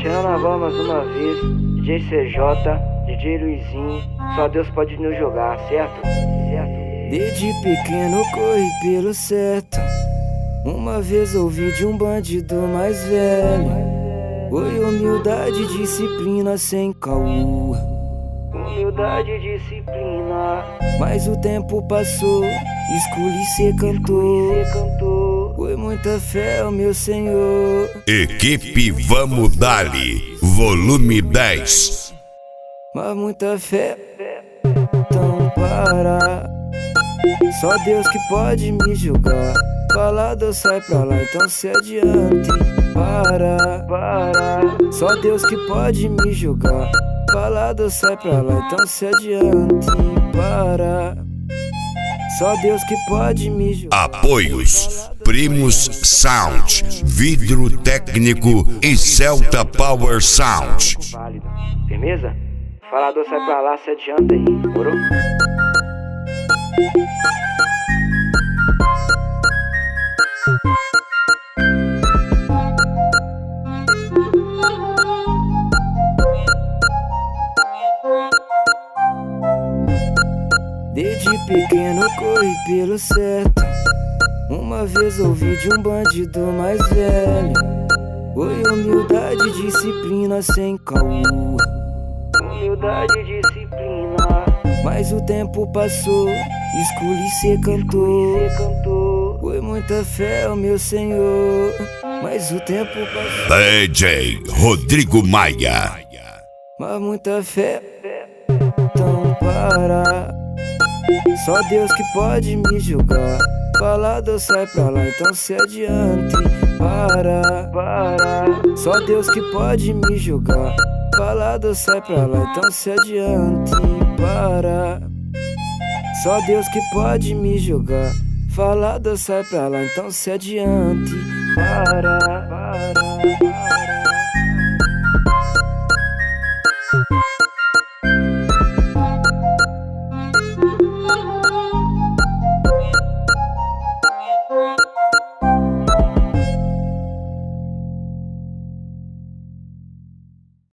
Tirando a bola mais uma vez, DJ CJ, DJ Luizinho, só Deus pode nos jogar, certo? Desde pequeno corri pelo certo. Uma vez ouvi de um bandido mais velho: foi humildade, disciplina sem caô. Humildade e disciplina. Mas o tempo passou, escolhi ser cantor. Foi muita fé, ó meu Senhor. Equipe Vamos Dali, volume 10. Mas muita fé, então para. Só Deus que pode me julgar. Falado eu sai pra lá, então se adiante. Para. Só Deus que pode me julgar. Falado eu sai pra lá, então se adiante. Para. Só Deus que pode me julgar. Apoios: Primus Sound, Vidro Técnico e Celta Power Sound. Válido. Firmeza? Falador sai pra lá, se adianta aí, morou? Desde pequeno corri pelo certo. Uma vez ouvi de um bandido mais velho: foi humildade, disciplina sem caô. Humildade e disciplina. Mas o tempo passou, escolhi ser cantor. Foi muita fé, ó meu Senhor. Mas o tempo passou. DJ Rodrigo Maia. Mas muita fé, então para. Só Deus que pode me julgar. Falado eu sai pra lá, então se adiante. Para. Só Deus que pode me julgar. Falado eu sai pra lá, então se adiante. Para. Só Deus que pode me julgar. Falado eu sai pra lá, então se adiante. Para.